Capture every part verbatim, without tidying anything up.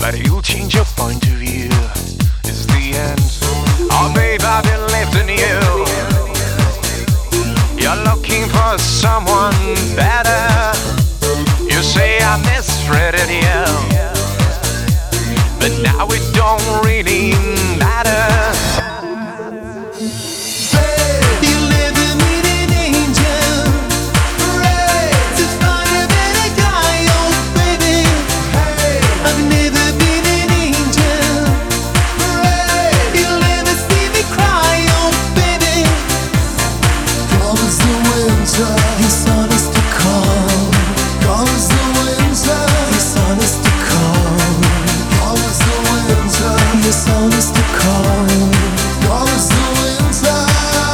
but you'll change your point of view. It's the end. Oh, babe, I've believed in you. You're looking for someone better. You say I mistreated you, but now it don't really matter. He's honest to call. Gone is the winter. He's honest to call. Gone is the winter. He's honest to call. Gone is the winter.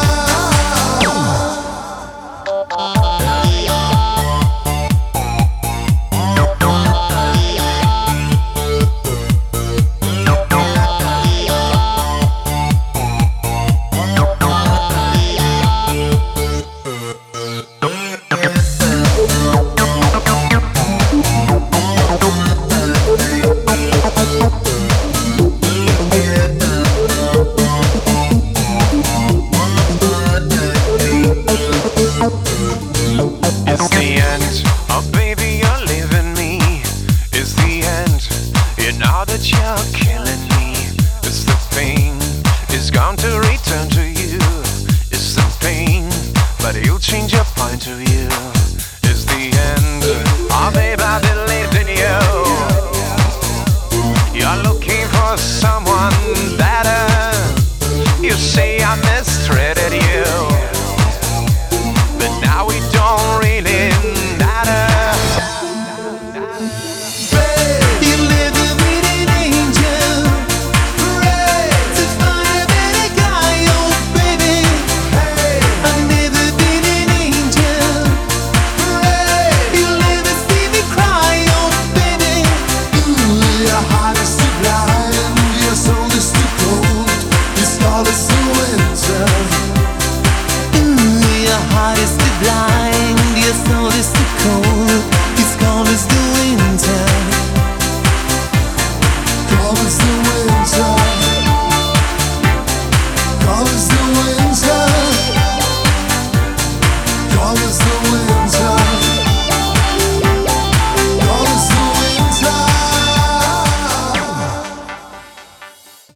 It's the end. Oh, baby, you're leaving me. It's the end. You know that you're killing me. It's the pain. It's gone to return to you. It's the pain, but you'll change your point of view. It's the end. Oh, babe, I believed in you. You're looking for someone better. You say I mistreated you, but now we don't really matter. Babe, you live with an angel. Pray to find a better guy, oh baby. Hey, I've never been an angel. Pray, you'll never see me cry, oh baby. Ooh, your heart is too blind, your soul is too cold. This all is the winter. Ooh, your heart is too blind, your soul is too cold. It's cold as the winter. Cold as the winter. Cold as the winter. Cold as the